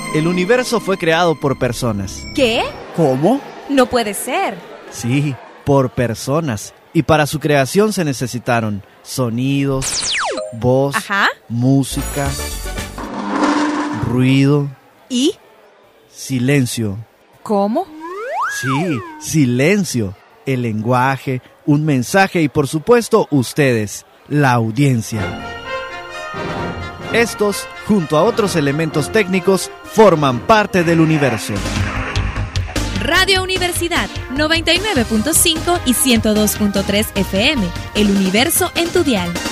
El universo fue creado por personas. ¿Qué? ¿Cómo? No puede ser. Sí, por personas. Y para su creación se necesitaron sonidos, voz, Ajá. música, ruido, ¿Y? silencio. ¿Cómo? Sí, silencio. El lenguaje, un mensaje y por supuesto ustedes, la audiencia. Estos, junto a otros elementos técnicos, forman parte del universo. Radio Universidad 99.5 y 102.3 FM. El universo en tu dial.